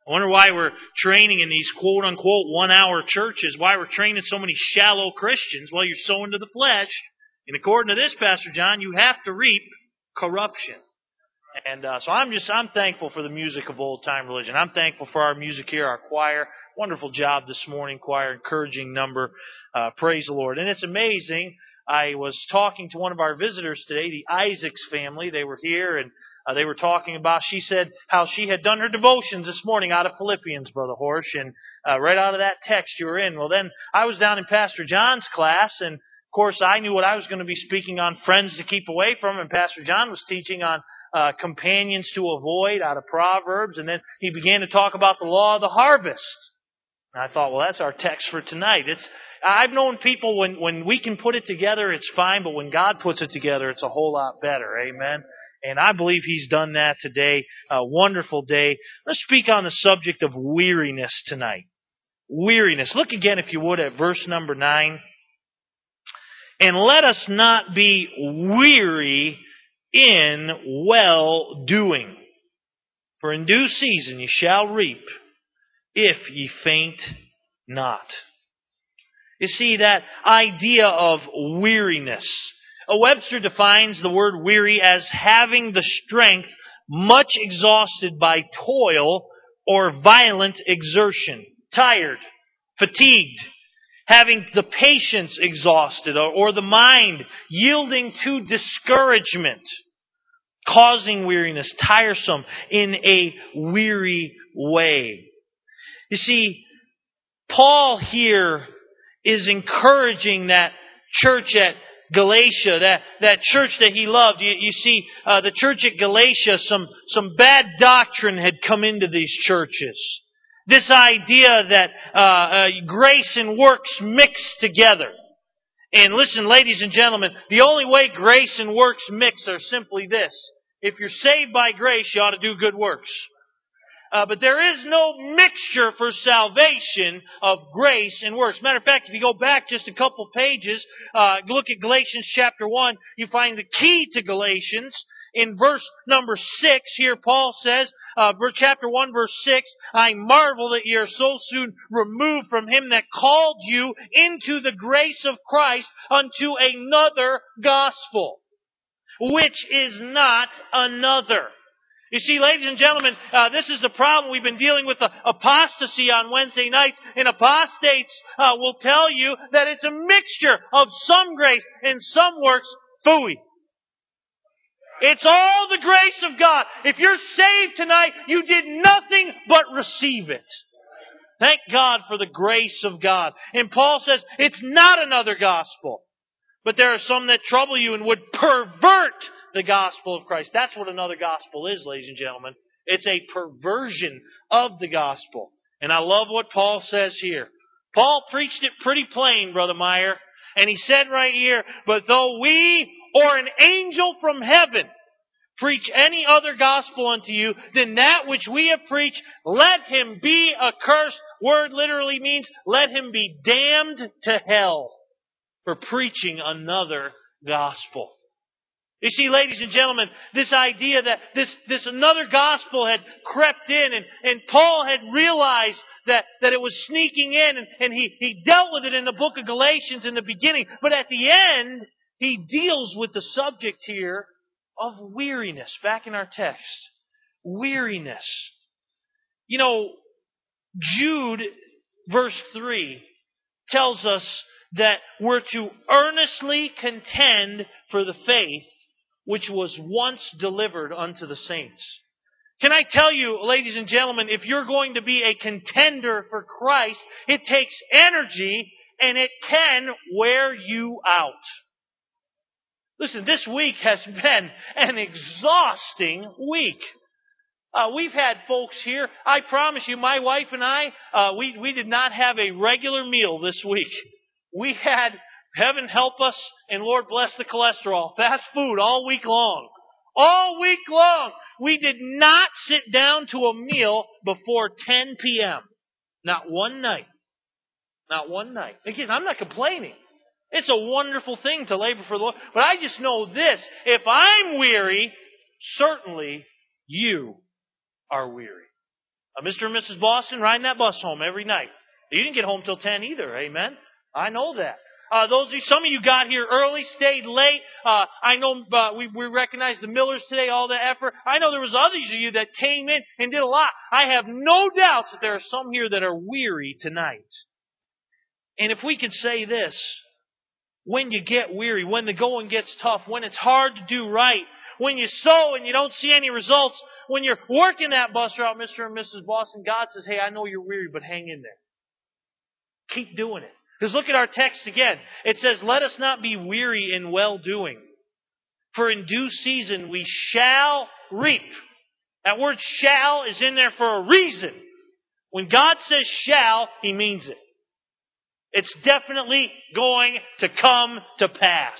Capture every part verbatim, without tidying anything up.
I wonder why we're training in these quote-unquote one-hour churches, why we're training so many shallow Christians. Well, you're sowing to the flesh. And according to this, Pastor John, you have to reap corruption. And uh, so I'm just, I'm thankful for the music of old-time religion. I'm thankful for our music here, our choir. Wonderful job this morning, choir, encouraging number. Uh, praise the Lord. And it's amazing. I was talking to one of our visitors today, the Isaacs family. They were here, and uh, they were talking about, she said, how she had done her devotions this morning out of Philippians, Brother Horsch, and uh, right out of that text you were in. Well, then I was down in Pastor John's class, and of course I knew what I was going to be speaking on, friends to keep away from, and Pastor John was teaching on uh, companions to avoid out of Proverbs, and then he began to talk about the law of the harvest. And I thought, well, that's our text for tonight. It's I've known people when, when we can put it together, it's fine, but when God puts it together, it's a whole lot better. Amen. And I believe He's done that today. A wonderful day. Let's speak on the subject of weariness tonight. Weariness. Look again, if you would, at verse number nine. And let us not be weary in well-doing. For in due season ye shall reap, if ye faint not. You see, that idea of weariness. Webster defines the word weary as having the strength much exhausted by toil or violent exertion. Tired, fatigued, having the patience exhausted, or, or the mind yielding to discouragement, causing weariness, tiresome in a weary way. You see, Paul here is encouraging that church at Galatia, that, that church that he loved. You, you see, uh, the church at Galatia, some, some bad doctrine had come into these churches. This idea that uh, uh, grace and works mix together. And listen, ladies and gentlemen, the only way grace and works mix are simply this. If you're saved by grace, you ought to do good works. Uh, but there is no mixture for salvation of grace and works. Matter of fact, if you go back just a couple pages, uh, look at Galatians chapter one, you find the key to Galatians. In verse number six, here Paul says, uh, chapter one, verse six, I marvel that ye are so soon removed from him that called you into the grace of Christ unto another gospel, which is not another. You see, ladies and gentlemen, uh, this is the problem. We've been dealing with the apostasy on Wednesday nights, and apostates uh, will tell you that it's a mixture of some grace and some works. Phooey. It's all the grace of God. If you're saved tonight, you did nothing but receive it. Thank God for the grace of God. And Paul says it's not another gospel. But there are some that trouble you and would pervert the gospel of Christ. That's what another gospel is, ladies and gentlemen. It's a perversion of the gospel. And I love what Paul says here. Paul preached it pretty plain, Brother Meyer. And he said right here, but though we or an angel from heaven preach any other gospel unto you than that which we have preached, let him be accursed. Word literally means let him be damned to hell for preaching another gospel. You see, ladies and gentlemen, this idea that this, this another gospel had crept in, and, and Paul had realized that, that it was sneaking in, and, and he, he dealt with it in the book of Galatians in the beginning. But at the end, he deals with the subject here of weariness. Back in our text. Weariness. You know, Jude, verse three, tells us that we're to earnestly contend for the faith which was once delivered unto the saints. Can I tell you, ladies and gentlemen, if you're going to be a contender for Christ, it takes energy and it can wear you out. Listen, this week has been an exhausting week. Uh, we've had folks here. I promise you, my wife and I, uh, we, we did not have a regular meal this week. We had, heaven help us, and Lord bless the cholesterol, fast food all week long. All week long. We did not sit down to a meal before ten p.m. Not one night. Not one night. Again, I'm not complaining. It's a wonderful thing to labor for the Lord. But I just know this. If I'm weary, certainly you are weary. Uh, Mister and Missus Boston riding that bus home every night. You didn't get home till ten either, amen? I know that. Uh, those of you, some of you got here early, stayed late. Uh, I know uh, we, we recognize the Millers today, all the effort. I know there was others of you that came in and did a lot. I have no doubts that there are some here that are weary tonight. And if we could say this, when you get weary, when the going gets tough, when it's hard to do right, when you sow and you don't see any results, when you're working that bus route, Mister and Missus Boston, God says, hey, I know you're weary, but hang in there. Keep doing it. Because look at our text again. It says, let us not be weary in well-doing. For in due season we shall reap. That word shall is in there for a reason. When God says shall, He means it. It's definitely going to come to pass.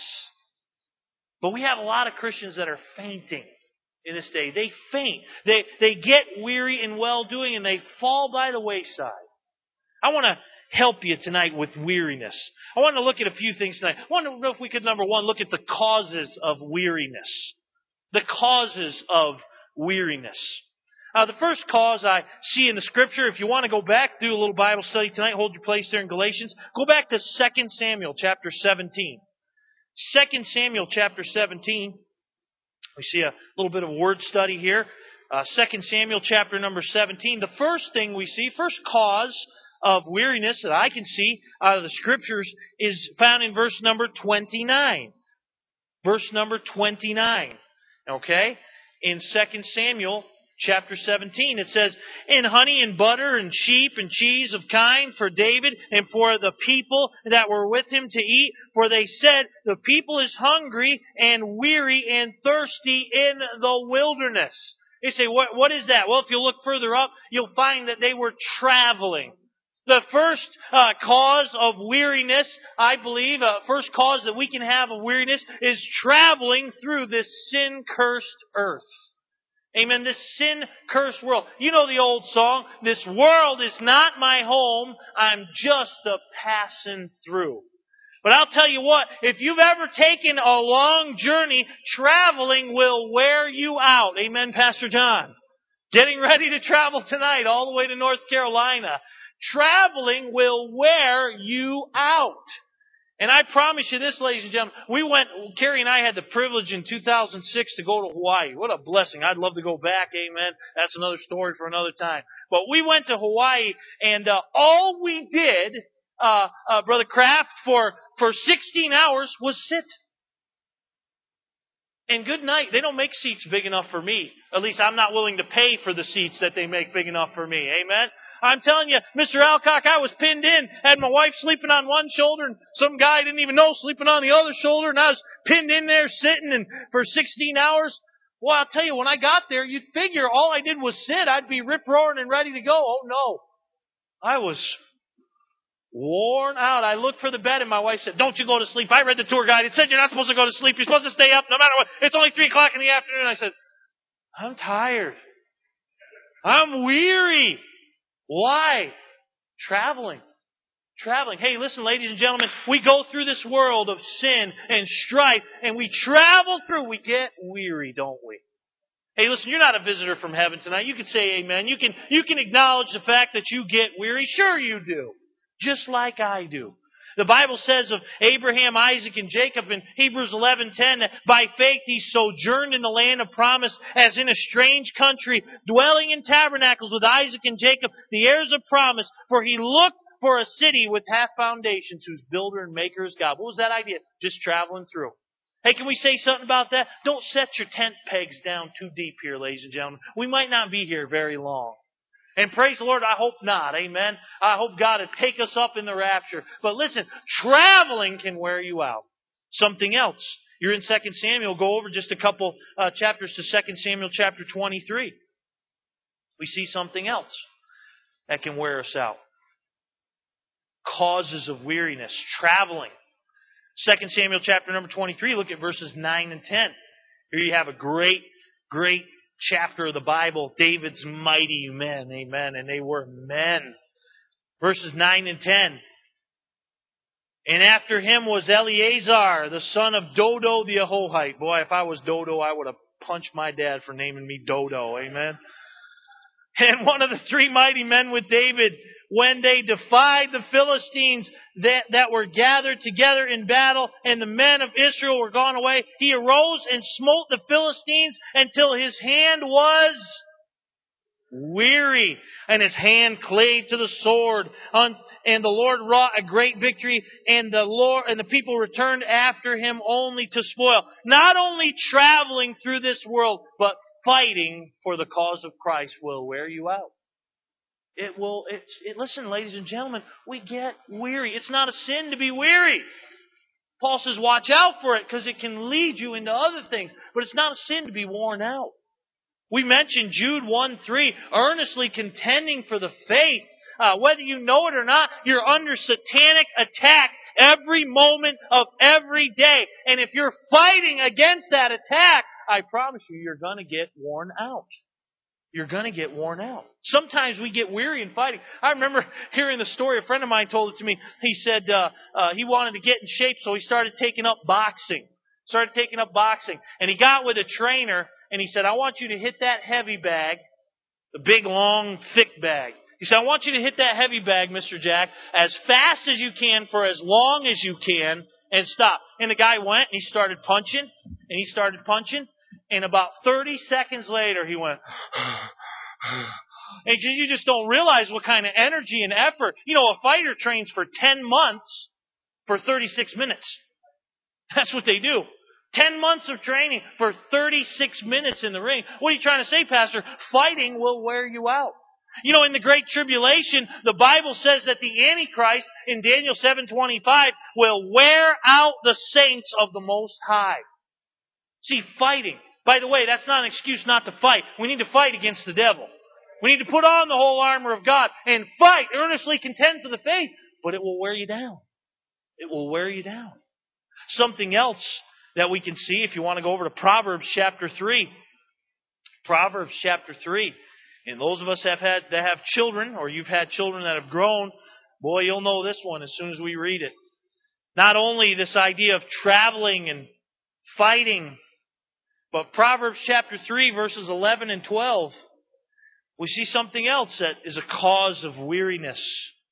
But we have a lot of Christians that are fainting in this day. They faint. They, they get weary in well-doing and they fall by the wayside. I want to help you tonight with weariness. I want to look at a few things tonight. I want to know if we could, number one, look at the causes of weariness. The causes of weariness. Uh, the first cause I see in the Scripture, if you want to go back, do a little Bible study tonight, hold your place there in Galatians, go back to Second Samuel chapter seventeen. Second Samuel chapter seventeen. We see a little bit of word study here. Uh, Second Samuel chapter number seventeen. The first thing we see, first cause of weariness that I can see out of the Scriptures is found in verse number twenty-nine. Verse number twenty-nine. Okay? In Second Samuel chapter seventeen, it says, "In honey and butter and sheep and cheese of kine for David and for the people that were with him to eat. For they said, the people is hungry and weary and thirsty in the wilderness." They say, what, what is that? Well, if you look further up, you'll find that they were traveling. The first uh, cause of weariness, I believe, uh, first cause that we can have of weariness is traveling through this sin-cursed earth. Amen. This sin-cursed world. You know the old song, "This world is not my home, I'm just a passing through." But I'll tell you what, if you've ever taken a long journey, traveling will wear you out. Amen, Pastor John. Getting ready to travel tonight all the way to North Carolina. Traveling will wear you out. And I promise you this, ladies and gentlemen, we went, Carrie and I had the privilege in two thousand six to go to Hawaii. What a blessing. I'd love to go back, amen. That's another story for another time. But we went to Hawaii, and uh, all we did, uh, uh, Brother Kraft, for, for sixteen hours was sit. And good night. They don't make seats big enough for me. At least I'm not willing to pay for the seats that they make big enough for me. Amen. I'm telling you, Mister Alcock, I was pinned in, had my wife sleeping on one shoulder, and some guy I didn't even know sleeping on the other shoulder, and I was pinned in there sitting and for sixteen hours. Well, I'll tell you, when I got there, you'd figure all I did was sit, I'd be rip-roaring and ready to go. Oh, no. I was worn out. I looked for the bed, and my wife said, "Don't you go to sleep. I read the tour guide. It said you're not supposed to go to sleep. You're supposed to stay up no matter what. It's only three o'clock in the afternoon." I said, "I'm tired. I'm weary." Why? Traveling. Traveling. Hey, listen, ladies and gentlemen, we go through this world of sin and strife, and we travel through. We get weary, don't we? Hey, listen, you're not a visitor from heaven tonight. You can say amen. You can, you can acknowledge the fact that you get weary. Sure you do. Just like I do. The Bible says of Abraham, Isaac, and Jacob in Hebrews eleven ten that by faith he sojourned in the land of promise as in a strange country, dwelling in tabernacles with Isaac and Jacob, the heirs of promise, for he looked for a city with half foundations, whose builder and maker is God. What was that idea? Just traveling through. Hey, can we say something about that? Don't set your tent pegs down too deep here, ladies and gentlemen. We might not be here very long. And praise the Lord, I hope not. Amen. I hope God will take us up in the rapture. But listen, traveling can wear you out. Something else. You're in Second Samuel. Go over just a couple uh, chapters to Second Samuel chapter twenty-three. We see something else that can wear us out. Causes of weariness. Traveling. Second Samuel chapter number twenty-three. Look at verses nine and ten. Here you have a great, great chapter of the Bible, David's mighty men, amen, and they were men. Verses nine and ten. "And after him was Eleazar, the son of Dodo the Ahohite." Boy, if I was Dodo, I would have punched my dad for naming me Dodo, amen. And one of the three mighty men with David, when they defied the Philistines that, that were gathered together in battle, and the men of Israel were gone away, he arose and smote the Philistines until his hand was weary, and his hand clave to the sword. And the Lord wrought a great victory, and the Lord and the people returned after him only to spoil. Not only traveling through this world, but fighting for the cause of Christ will wear you out. It will, it's, it, listen, ladies and gentlemen, we get weary. It's not a sin to be weary. Paul says watch out for it because it can lead you into other things. But it's not a sin to be worn out. We mentioned Jude one three, earnestly contending for the faith. Uh, whether you know it or not, you're under satanic attack every moment of every day. And if you're fighting against that attack, I promise you, you're going to get worn out. You're going to get worn out. Sometimes we get weary in fighting. I remember hearing the story. A friend of mine told it to me. He said uh, uh, he wanted to get in shape, so he started taking up boxing. Started taking up boxing. And he got with a trainer, and he said, I want you to hit that heavy bag, the big, long, thick bag. He said, I want you to hit that heavy bag, Mister Jack, as fast as you can for as long as you can, and stop. And the guy went, and he started punching, and he started punching. And about thirty seconds later, he went, and you just don't realize what kind of energy and effort. You know, a fighter trains for ten months for thirty-six minutes. That's what they do. ten months of training for thirty-six minutes in the ring. What are you trying to say, Pastor? Fighting will wear you out. You know, in the Great Tribulation, the Bible says that the Antichrist in Daniel seven twenty-five will wear out the saints of the Most High. See, fighting. By the way, that's not an excuse not to fight. We need to fight against the devil. We need to put on the whole armor of God and fight, earnestly contend for the faith. But it will wear you down. It will wear you down. Something else that we can see, if you want to go over to Proverbs chapter three. Proverbs chapter three. And those of us have had that have children, or you've had children that have grown, boy, you'll know this one as soon as we read it. Not only this idea of traveling and fighting, but Proverbs chapter three, verses eleven and twelve, we see something else that is a cause of weariness.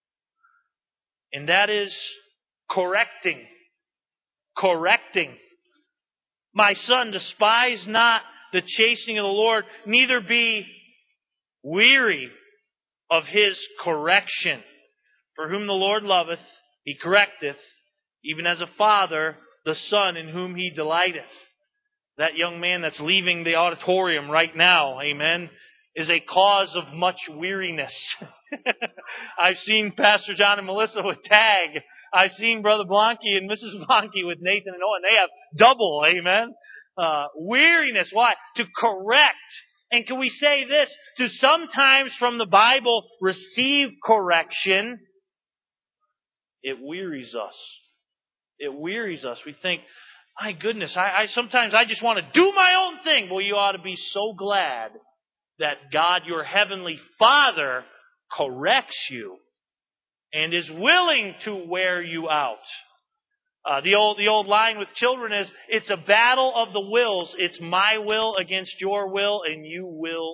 And that is correcting. Correcting. My son, despise not the chastening of the Lord, neither be weary of His correction. For whom the Lord loveth, He correcteth, even as a father the son in whom He delighteth. That young man that's leaving the auditorium right now, amen, is a cause of much weariness. I've seen Pastor John and Melissa with Tag. I've seen Brother Blanky and Missus Blanky with Nathan and Owen. They have double, amen, uh, weariness. Why? To correct. And can we say this? To sometimes from the Bible receive correction, it wearies us. It wearies us. We think, my goodness, I, I sometimes I just want to do my own thing. Well, you ought to be so glad that God, your heavenly Father, corrects you and is willing to wear you out. Uh, the old the old line with children is, it's a battle of the wills. It's my will against your will, and you will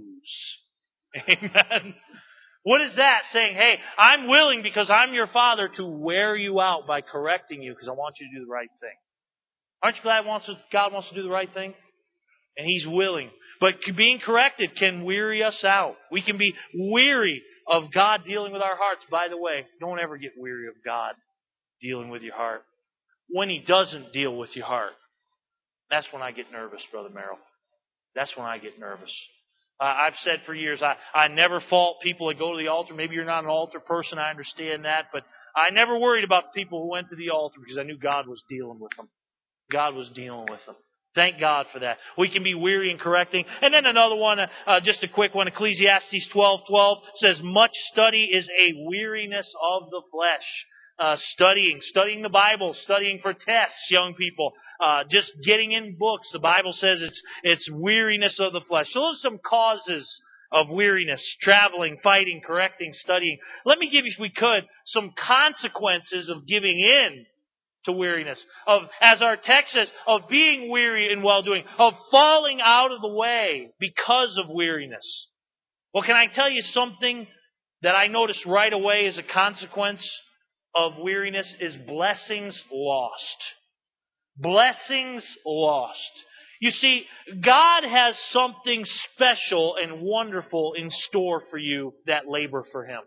lose. Amen. What is that? Saying, hey, I'm willing because I'm your Father to wear you out by correcting you because I want you to do the right thing. Aren't you glad wants to, God wants to do the right thing? And He's willing. But being corrected can weary us out. We can be weary of God dealing with our hearts. By the way, don't ever get weary of God dealing with your heart. When He doesn't deal with your heart, that's when I get nervous, Brother Merrill. That's when I get nervous. Uh, I've said for years, I, I never fault people that go to the altar. Maybe you're not an altar person, I understand that. But I never worried about people who went to the altar because I knew God was dealing with them. God was dealing with them. Thank God for that. We can be weary in correcting. And then another one, uh, just a quick one. Ecclesiastes twelve twelve says, much study is a weariness of the flesh. Uh, studying, studying the Bible, studying for tests, young people. Uh, just getting in books. The Bible says it's it's weariness of the flesh. So those are some causes of weariness. Traveling, fighting, correcting, studying. Let me give you, if we could, some consequences of giving in to weariness, of, as our text says, of being weary in well-doing, of falling out of the way because of weariness. Well, can I tell you something that I noticed right away as a consequence of weariness is blessings lost. Blessings lost. You see, God has something special and wonderful in store for you that labor for Him.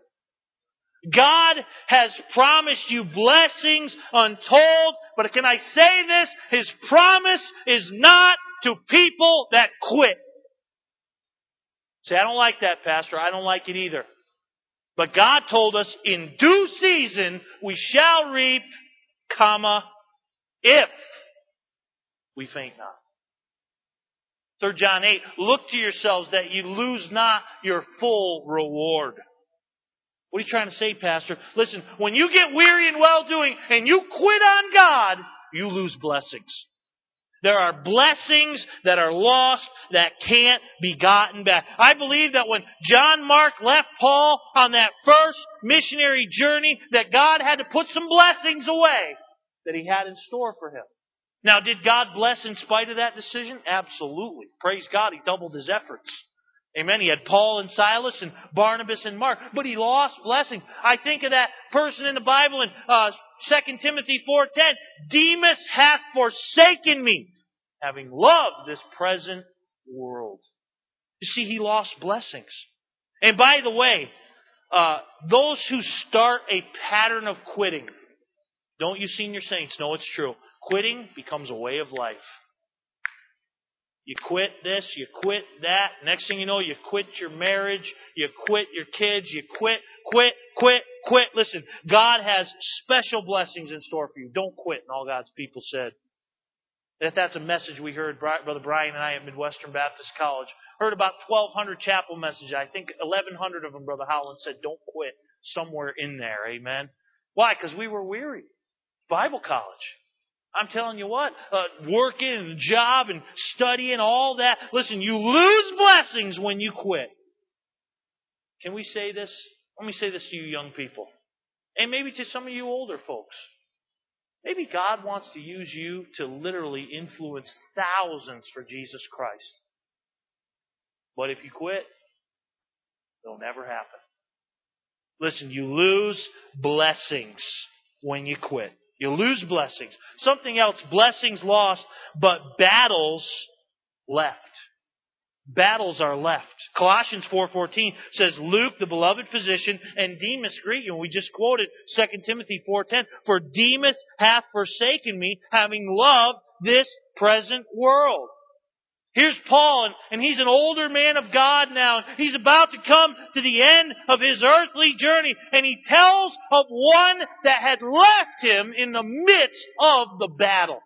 God has promised you blessings untold, but can I say this? His promise is not to people that quit. Say, I don't like that, Pastor. I don't like it either. But God told us, in due season we shall reap, comma, if we faint not. Third John eight, look to yourselves that you lose not your full reward. What are you trying to say, Pastor? Listen, when you get weary in well-doing and you quit on God, you lose blessings. There are blessings that are lost that can't be gotten back. I believe that when John Mark left Paul on that first missionary journey, that God had to put some blessings away that He had in store for him. Now, did God bless in spite of that decision? Absolutely. Praise God, He doubled his efforts. Amen. He had Paul and Silas and Barnabas and Mark, but he lost blessing. I think of that person in the Bible in uh, Second Timothy four ten. Demas hath forsaken me, having loved this present world. You see, he lost blessings. And by the way, uh, those who start a pattern of quitting, don't you senior saints know it's true. Quitting becomes a way of life. You quit this, you quit that. Next thing you know, you quit your marriage, you quit your kids, you quit, quit, quit, quit. Listen, God has special blessings in store for you. Don't quit, and all God's people said. That that's a message we heard, Brother Brian and I at Midwestern Baptist College. Heard about twelve hundred chapel messages. I think eleven hundred of them, Brother Howland said, don't quit, somewhere in there. Amen. Why? Because we were weary. Bible college. I'm telling you what, uh, working and job and studying, all that. Listen, you lose blessings when you quit. Can we say this? Let me say this to you young people. And maybe to some of you older folks. Maybe God wants to use you to literally influence thousands for Jesus Christ. But if you quit, it'll never happen. Listen, you lose blessings when you quit. You lose blessings. Something else, blessings lost, but battles left. Battles are left. Colossians four fourteen says, Luke, the beloved physician, and Demas greet you. And we just quoted Second Timothy four ten. For Demas hath forsaken me, having loved this present world. Here's Paul, and, and he's an older man of God now. He's about to come to the end of his earthly journey. And he tells of one that had left him in the midst of the battle.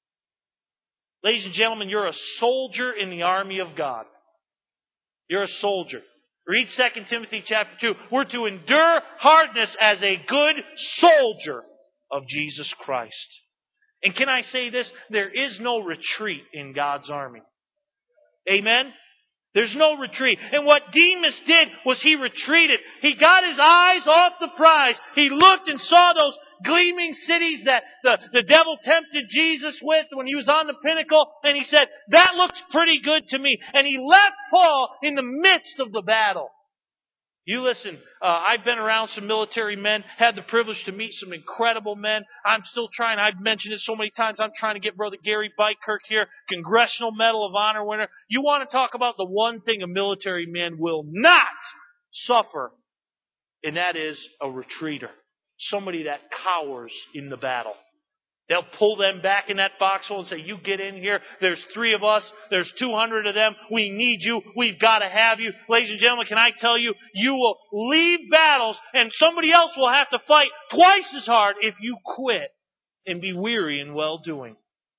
Ladies and gentlemen, you're a soldier in the army of God. You're a soldier. Read Second Timothy chapter two. We're to endure hardness as a good soldier of Jesus Christ. And can I say this? There is no retreat in God's army. Amen? There's no retreat. And what Demas did was he retreated. He got his eyes off the prize. He looked and saw those gleaming cities that the, the devil tempted Jesus with when he was on the pinnacle. And he said, that looks pretty good to me. And he left Paul in the midst of the battle. You listen, uh, I've been around some military men, had the privilege to meet some incredible men. I'm still trying, I've mentioned it so many times, I'm trying to get Brother Gary Bikirk here, Congressional Medal of Honor winner. You want to talk about the one thing a military man will not suffer, and that is a retreater. Somebody that cowers in the battle. They'll pull them back in that foxhole and say, you get in here. There's three of us. There's two hundred of them. We need you. We've got to have you. Ladies and gentlemen, can I tell you, you will leave battles and somebody else will have to fight twice as hard if you quit and be weary in well-doing.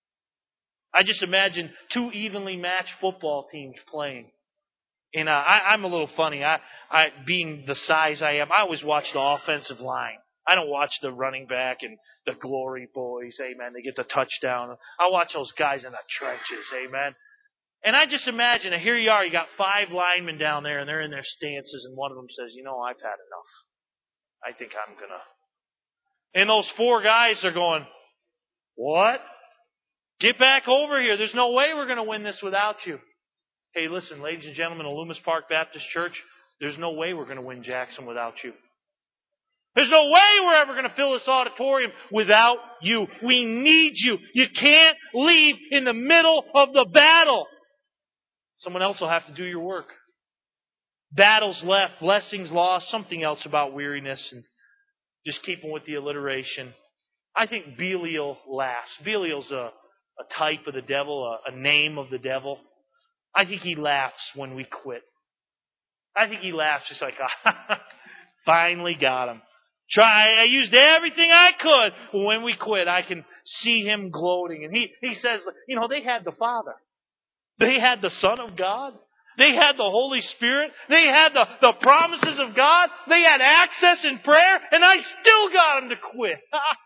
I just imagine two evenly matched football teams playing. And uh, I, I'm a little funny. I, I, being the size I am, I always watch the offensive line. I don't watch the running back and the glory boys, amen. They get the touchdown. I watch those guys in the trenches, amen. And I just imagine, here you are, you got five linemen down there, and they're in their stances, and one of them says, you know, I've had enough. I think I'm going to. And those four guys are going, what? Get back over here. There's no way we're going to win this without you. Hey, listen, ladies and gentlemen of Loomis Park Baptist Church, there's no way we're going to win Jackson without you. There's no way we're ever going to fill this auditorium without you. We need you. You can't leave in the middle of the battle. Someone else will have to do your work. Battles left, blessings lost, something else about weariness, and just keeping with the alliteration. I think Belial laughs. Belial's a, a type of the devil, a, a name of the devil. I think he laughs when we quit. I think he laughs just like, ah, finally got him. Try, I used everything I could. But when we quit, I can see him gloating. And he, he says, you know, they had the Father. They had the Son of God. They had the Holy Spirit. They had the, the promises of God. They had access in prayer. And I still got them to quit.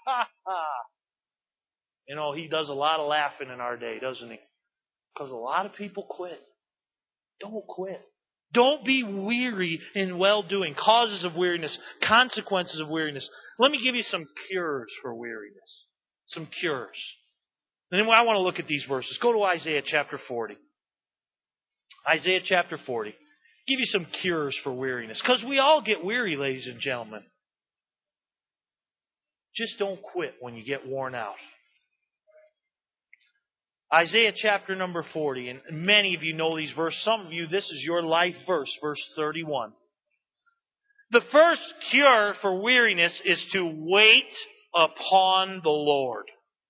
You know, he does a lot of laughing in our day, doesn't he? Because a lot of people quit. Don't quit. Don't be weary in well-doing. Causes of weariness. Consequences of weariness. Let me give you some cures for weariness. Some cures. And then I want to look at these verses. Go to Isaiah chapter forty. Isaiah chapter forty. Give you some cures for weariness. Because we all get weary, ladies and gentlemen. Just don't quit when you get worn out. Isaiah chapter number forty, and many of you know these verses. Some of you, this is your life verse, verse thirty-one. The first cure for weariness is to wait upon the Lord.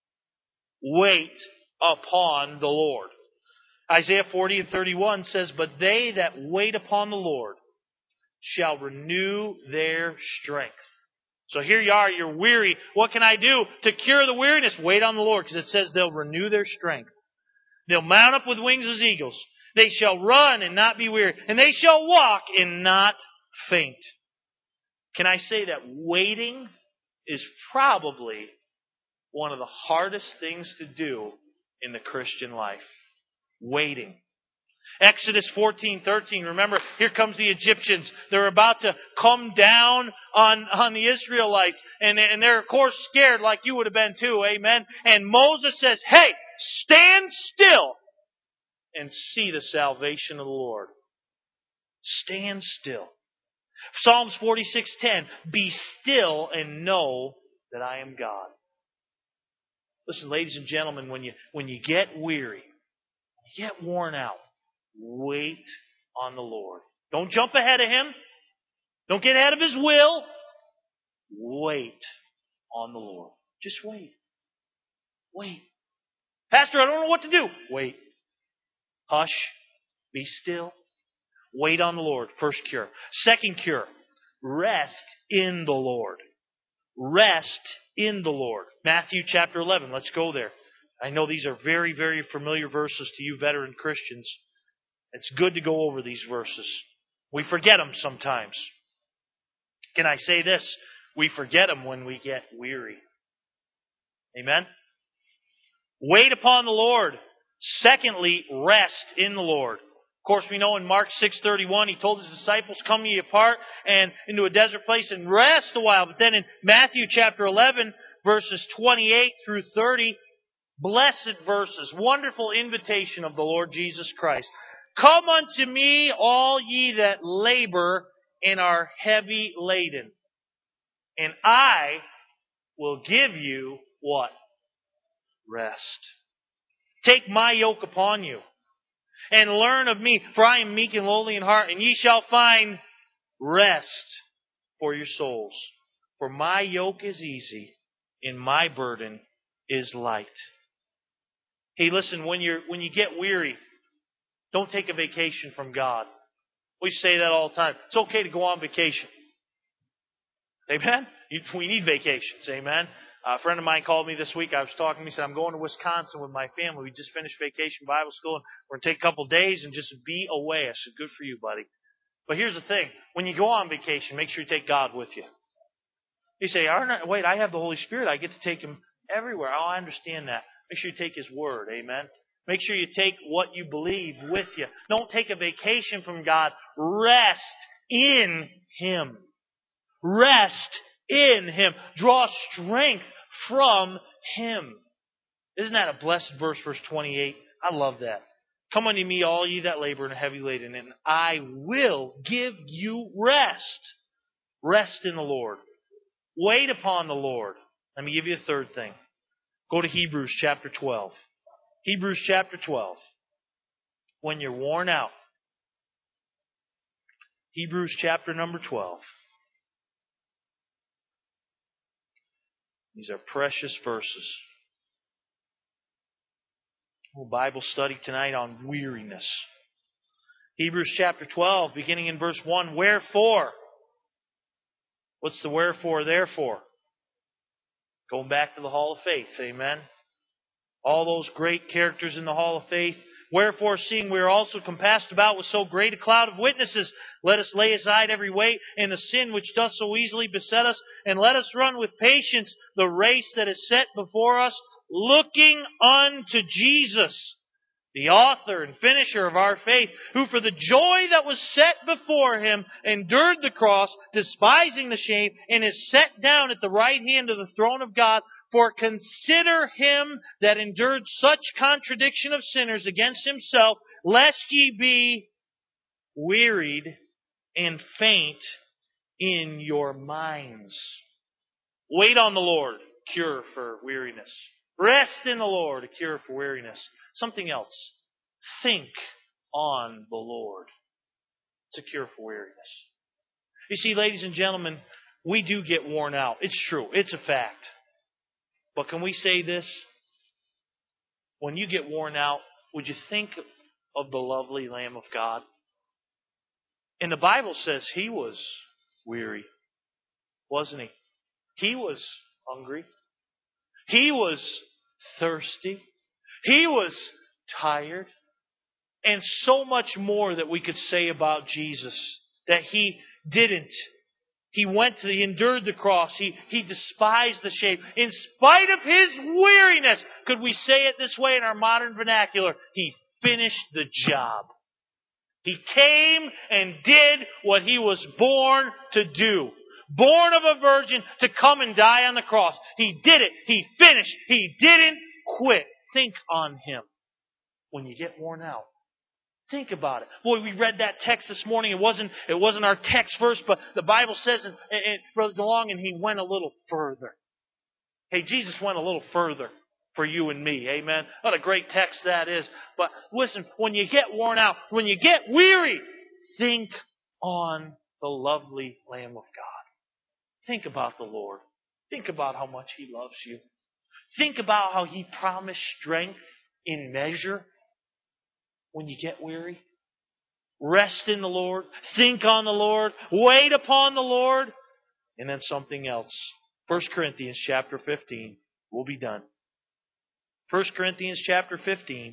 Wait upon the Lord. Isaiah forty and thirty-one says, "But they that wait upon the Lord shall renew their strength." So here you are, you're weary. What can I do to cure the weariness? Wait on the Lord, because it says they'll renew their strength. They'll mount up with wings as eagles. They shall run and not be weary. And they shall walk and not faint. Can I say that waiting is probably one of the hardest things to do in the Christian life? Waiting. Exodus fourteen thirteen. Remember, here comes the Egyptians. They're about to come down on, on the Israelites. And, and they're, of course, scared like you would have been too. Amen. And Moses says, "Hey, stand still and see the salvation of the Lord." Stand still. Psalms forty-six ten. "Be still and know that I am God." Listen, ladies and gentlemen, when you, when you get weary, when you get worn out, wait on the Lord. Don't jump ahead of Him. Don't get ahead of His will. Wait on the Lord. Just wait. Wait. "Pastor, I don't know what to do." Wait. Hush. Be still. Wait on the Lord. First cure. Second cure. Rest in the Lord. Rest in the Lord. Matthew chapter eleven. Let's go there. I know these are very, very familiar verses to you veteran Christians. It's good to go over these verses. We forget them sometimes. Can I say this? We forget them when we get weary. Amen? Wait upon the Lord. Secondly, rest in the Lord. Of course, we know in Mark six thirty-one, He told His disciples, "Come ye apart and into a desert place and rest a while." But then in Matthew chapter eleven, verses twenty-eight through thirty, blessed verses, wonderful invitation of the Lord Jesus Christ. "Come unto me, all ye that labor and are heavy laden, and I will give you" what? Rest. "Take my yoke upon you, and learn of me, for I am meek and lowly in heart, and ye shall find rest for your souls. For my yoke is easy, and my burden is light." Hey, listen, when you're when you get weary, don't take a vacation from God. We say that all the time. It's okay to go on vacation. Amen? We need vacations. Amen? A friend of mine called me this week. I was talking to him. He said, "I'm going to Wisconsin with my family. We just finished vacation Bible school, and we're going to take a couple days and just be away." I said, "Good for you, buddy." But here's the thing. When you go on vacation, make sure you take God with you. You say, "Wait, I have the Holy Spirit. I get to take Him everywhere." Oh, I understand that. Make sure you take His Word. Amen? Make sure you take what you believe with you. Don't take a vacation from God. Rest in Him. Rest in Him. Draw strength from Him. Isn't that a blessed verse, verse twenty-eight? I love that. Come unto me, all ye that labor and are heavy laden, and I will give you rest. Rest in the Lord. Wait upon the Lord. Let me give you a third thing. Go to Hebrews chapter twelve. Hebrews chapter twelve. When you're worn out. Hebrews chapter number twelve. These are precious verses. A Bible study tonight on weariness. Hebrews chapter twelve, beginning in verse one. Wherefore? What's the wherefore, therefore? Going back to the Hall of Faith, amen? All those great characters in the Hall of Faith. Wherefore, seeing we are also compassed about with so great a cloud of witnesses, let us lay aside every weight and the sin which doth so easily beset us, and let us run with patience the race that is set before us, looking unto Jesus, the author and finisher of our faith, who for the joy that was set before Him endured the cross, despising the shame, and is set down at the right hand of the throne of God. For consider Him that endured such contradiction of sinners against Himself, lest ye be wearied and faint in your minds. Wait on the Lord, cure for weariness. Rest in the Lord, a cure for weariness. Something else. Think on the Lord. It's a cure for weariness. You see, ladies and gentlemen, we do get worn out. It's true. It's a fact. But can we say this? When you get worn out, would you think of the lovely Lamb of God? And the Bible says He was weary, wasn't He? He was hungry. He was thirsty. He was tired. And so much more that we could say about Jesus that He didn't. He went to, He endured the cross. He, he despised the shame. In spite of His weariness, could we say it this way in our modern vernacular? He finished the job. He came and did what He was born to do. Born of a virgin to come and die on the cross. He did it. He finished. He didn't quit. Think on Him when you get worn out. Think about it. Boy, we read that text this morning. It wasn't, it wasn't our text verse, but the Bible says, and, and Brother DeLong, and He went a little further. Hey, Jesus went a little further for you and me. Amen. What a great text that is. But listen, when you get worn out, when you get weary, think on the lovely Lamb of God. Think about the Lord. Think about how much He loves you. Think about how He promised strength in measure. When you get weary, rest in the Lord, think on the Lord, wait upon the Lord, and then something else. First Corinthians chapter fifteen. We'll be done. First Corinthians chapter fifteen.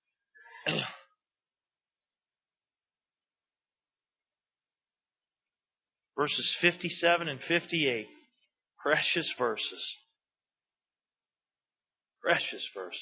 Verses fifty-seven and fifty-eight. Precious verses. Precious verses.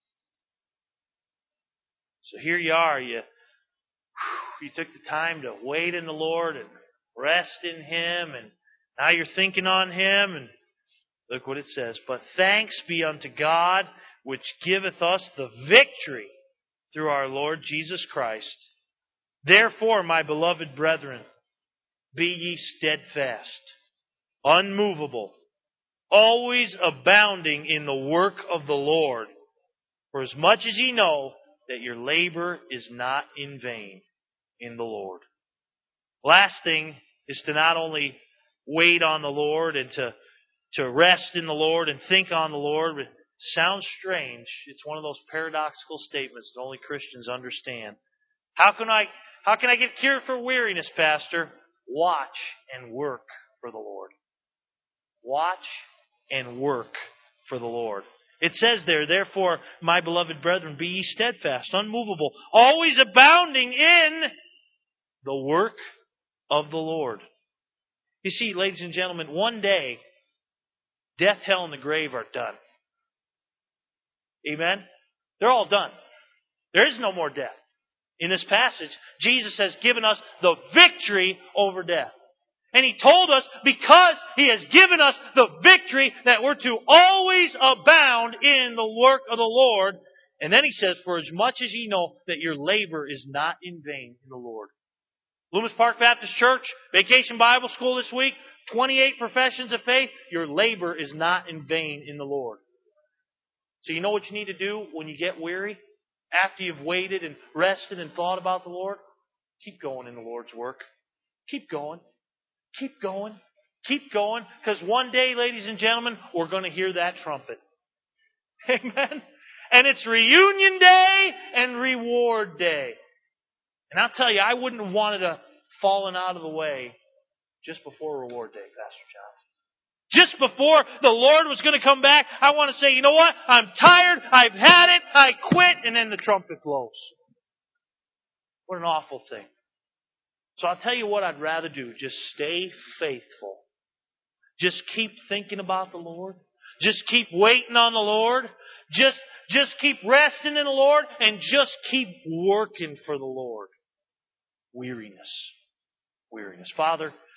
So here you are, you, you took the time to wait in the Lord and rest in Him, and now you're thinking on Him, and look what it says. But thanks be unto God, which giveth us the victory through our Lord Jesus Christ. Therefore, my beloved brethren, be ye steadfast, unmovable, always abounding in the work of the Lord, for as much as ye know that your labor is not in vain in the Lord. Last thing is to not only wait on the Lord and to, to rest in the Lord and think on the Lord. It sounds strange. It's one of those paradoxical statements that only Christians understand. How can I, how can I get cured for weariness, Pastor? Watch and work for the Lord. Watch and work for the Lord. It says there, therefore, my beloved brethren, be ye steadfast, unmovable, always abounding in the work of the Lord. You see, ladies and gentlemen, one day, death, hell, and the grave are done. Amen? They're all done. There is no more death. In this passage, Jesus has given us the victory over death. And He told us, because He has given us the victory, that we're to always abound in the work of the Lord. And then he says, for as much as ye know that your labor is not in vain in the Lord. Loomis Park Baptist Church, Vacation Bible School this week, twenty-eight professions of faith. Your labor is not in vain in the Lord. So you know what you need to do when you get weary? After you've waited and rested and thought about the Lord? Keep going in the Lord's work. Keep going. Keep going. Keep going. Because one day, ladies and gentlemen, we're going to hear that trumpet. Amen. And it's reunion day and reward day. And I'll tell you, I wouldn't have wanted to fallen out of the way just before reward day, Pastor John. Just before the Lord was going to come back, I want to say, you know what? I'm tired. I've had it. I quit. And then the trumpet blows. What an awful thing. So I'll tell you what I'd rather do. Just stay faithful. Just keep thinking about the Lord. Just keep waiting on the Lord. Just, just keep resting in the Lord. And just keep working for the Lord. Weariness. Weariness. Father,